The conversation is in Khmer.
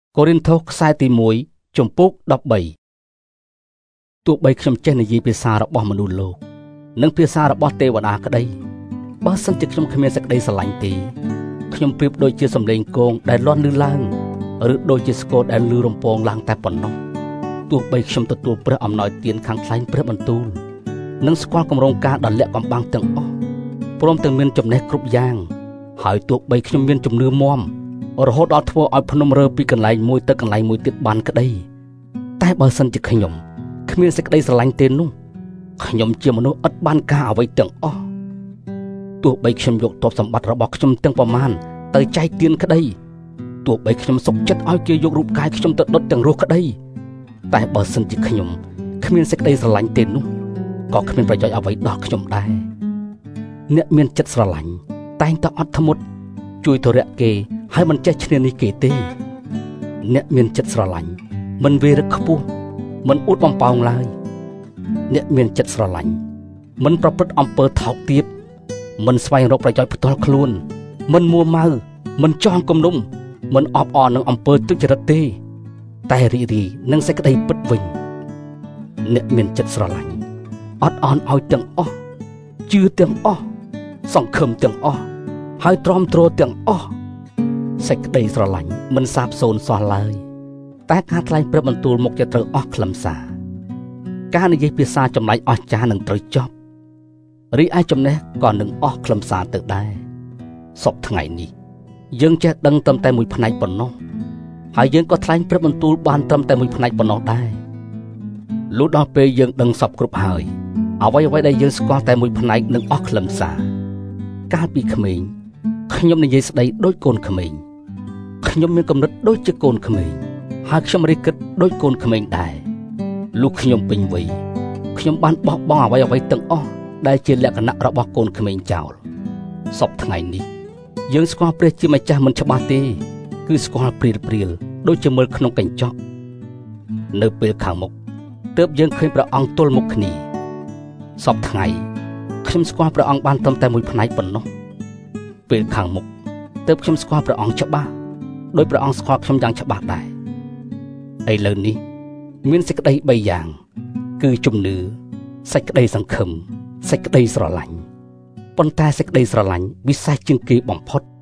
កូរិនថូសខ្សែទី1ជំពូក13ទោះបីខ្ញុំចេះនិយាយភាសារបស់មនុស្សលោកនិងភាសារបស់ទេវតាក្តីបើសិនជាខ្ញុំគ្មានសេចក្តីស្រឡាញ់ទេខ្ញុំប្រៀបដូចជាសំឡេងគងដែលលាន់ឮឡើងឬដូចជាស្គរដែលឮរំពងឡើងតែប៉ុណ្ណោះទោះបីខ្ញុំទទួលព្រះអំណោយទានខាងថ្លែងព្រះបន្ទូលនិងស្គាល់គម្រោងការដ៏លាក់កំបាំងទាំងអស់ព្រមទាំងមានចំណេះគ្រប់យ៉ាងហើយទោះបីខ្ញុំមានជំនឿមាំរហូតដល់ធ្វើឲ្យភ្នំរើពីកន្លែងមួយទៅកន្លែងមួយទៀតបានក្តីតែបើសិនជាខ្ញុំគ្មានសេចក្តីស្រឡាញ់ទេនោះខ្ញុំជាមនុស្សឥតបានការអ្វីទាំងអស់ទោះបីខ្ញុំយកទ្រព្យសម្បត្តិរបស់ខ្ញុំទាំងប្រមាណទៅចែកទានក្តីទោះបីខ្ញុំសុខចិត្តឲ្យគេយករូបកាយខ្ញុំទៅដុតទាំងរស់ក្តីតែបើសិនជាខ្ញុំគ្មានសេចក្តីស្រឡាញ់ទេនោះក៏គ្មានប្រយោជន៍អ្វីដល់ខ្ញុំដែរអ្នកមានចិត្តស្រឡាញ់តែងតែអត់ធ្មត់ជួយទៅរកគេហើយមិនចេះឈ្នានីសគេទេអ្នកមានចិត្តស្រឡាញ់មិនវេរឹកខ្ពស់មិនអួតបំប៉ោងឡើយអ្នកមានចិត្តស្រឡាញ់មិនប្រព្រឹត្តអំពើថោកទាបមិនស្វែងរកប្រយោជន៍ផ្ទាល់ខ្លួនមិនមួម៉ៅមិនចងគំនុំមិនអបអរនឹងអំពើទុច្ចរិតទេតែរីករាយនឹងសេចក្តីពិតវិញអ្នកមានចិត្តស្រឡាញ់អត់អន់ឲ្យទាំងអស់ជឿទាំងអស់សង្ឃឹមទាំងអស់ហើយទ្រាំទ្រទាំងអស់សេចក្តីស្រឡាញ់មិនសាបសូន្យសោះឡើយតែការថ្លែងព្រះបន្ទូលមុខជាត្រូវអស់ខ្លឹមសារការនិយាយភាសាចម្លែកអស្ចារ្យនឹងត្រូវចប់រីឯចំណេះក៏នឹងអស់ខ្លឹមសារទៅដែរសពថ្ងៃនេះយើងចេះដឹងត្រឹមតែមួយផ្នែកប៉ុណ្ណោះហើយយើងក៏ថ្លែងព្រះបន្ទូលបានត្រឹមតែមួយផ្នែកប៉ុណ្ណោះដែរលុះដល់ពេលយើងដឹងសពគ្រប់ហើយអ្វីដែលយើងស្គាល់តែមួយផ្នែកនឹងអស់ខ្លឹមសារកាលពីក្មេងខ្ញុំនិយាយស្ដីដូចកូនក្មេងខ្ញុំមានគំនិតដូចជាកូនក្មេងហើយខ្ញុំរីកគិតដូចកូនក្មេងដែរលុះខ្ញុំពេញវ័យខ្ញុំបានបោះបង់អ្វីទាំងអស់ដែលជាលក្ខណៈរបស់កូនក្មេងចោលសពថ្ងៃនេះយើងស្គាល់ព្រះជាម្ចាស់មិនច្បាស់ទេគឺស្គាល់ព្រាលដូចជាមើលក្នុងកញ្ចក់នៅពេលខាងមុខទើបយើងឃើញព្រះអង្គទល់មុខគ្នាសពថ្ងៃខ្ញុំស្គាល់ព្រះអង្គបានត្រឹមតែមួយផ្នែកប៉ុណ្ណោះពេលខាងមុខទើបខ្ញុំស្គាល់ព្រះអង្គច្បាស់ដោយព្រះអង្គស្គាល់ខ្ញុំយ៉ាងច្បាស់ដែរឥឡូវនេះមានសេចក្តី3យ៉ាងគឺជំនឿសេចក្តីសង្ឃឹមសេចក្តីស្រឡាញ់ប៉ុន្តែសេចក្តីស្រឡាញ់វិសេសជាងគេបំផុត